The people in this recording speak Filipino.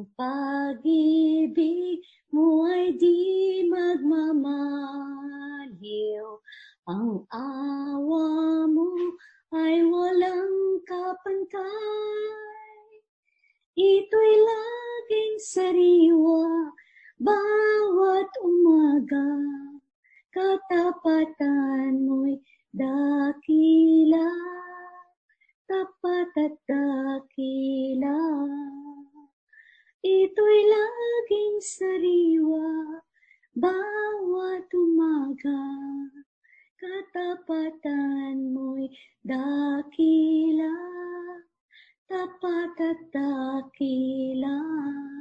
Ang pag-ibig mo ay di magmamaliw, ang awa mo ay walang kapantay. Ito'y laging sariwa bawat umaga, katapatan mo'y dakila, tapat at dakila. Ito'y laging sariwa bawat umaga, katapatan mo'y dakila, tapat at dakila.